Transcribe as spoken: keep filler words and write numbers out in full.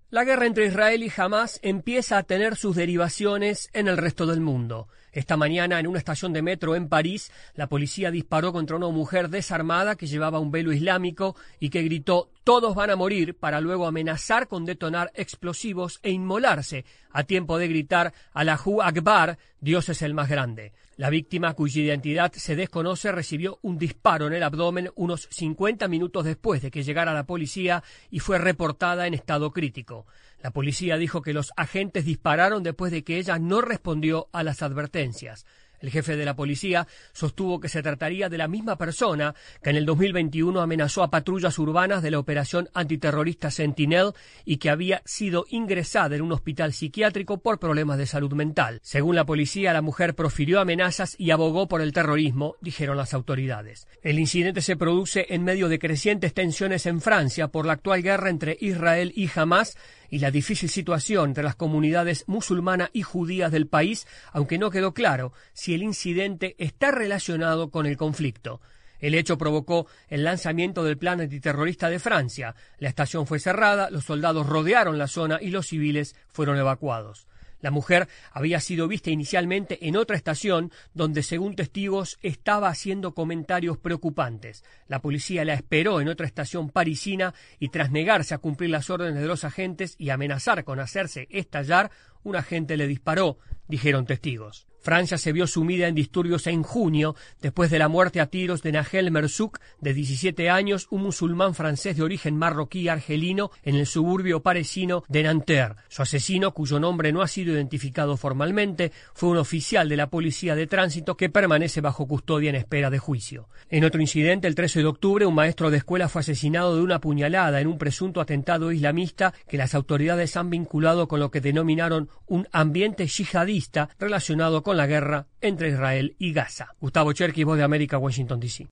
La guerra entre Israel y Hamás empieza a tener sus derivaciones en el resto del mundo. Esta mañana, en una estación de metro en París, la policía disparó contra una mujer desarmada que llevaba un velo islámico y que gritó «Todos van a morir», para luego amenazar con detonar explosivos e inmolarse, a tiempo de gritar «Allahu Akbar», «Dios es el más grande». La víctima, cuya identidad se desconoce, recibió un disparo en el abdomen unos cincuenta minutos después de que llegara la policía y fue reportada en estado crítico. La policía dijo que los agentes dispararon después de que ella no respondió a las advertencias. El jefe de la policía sostuvo que se trataría de la misma persona que en el dos mil veintiuno amenazó a patrullas urbanas de la operación antiterrorista Sentinel y que había sido ingresada en un hospital psiquiátrico por problemas de salud mental. Según la policía, la mujer profirió amenazas y abogó por el terrorismo, dijeron las autoridades. El incidente se produce en medio de crecientes tensiones en Francia por la actual guerra entre Israel y Hamás y la difícil situación entre las comunidades musulmana y judías del país, aunque no quedó claro si el incidente está relacionado con el conflicto. El hecho provocó el lanzamiento del plan antiterrorista de Francia. La estación fue cerrada, los soldados rodearon la zona y los civiles fueron evacuados. La mujer había sido vista inicialmente en otra estación donde, según testigos, estaba haciendo comentarios preocupantes. La policía la esperó en otra estación parisina y, tras negarse a cumplir las órdenes de los agentes y amenazar con hacerse estallar, un agente le disparó, dijeron testigos. Francia se vio sumida en disturbios en junio, después de la muerte a tiros de Nahel Merzouk, de diecisiete años, un musulmán francés de origen marroquí y argelino, en el suburbio parisino de Nanterre. Su asesino, cuyo nombre no ha sido identificado formalmente, fue un oficial de la policía de tránsito que permanece bajo custodia en espera de juicio. En otro incidente, el trece de octubre, un maestro de escuela fue asesinado de una puñalada en un presunto atentado islamista que las autoridades han vinculado con lo que denominaron un ambiente yihadista relacionado con la guerra entre Israel y Gaza. Gustavo Cherkis, Voz de América, Washington, D C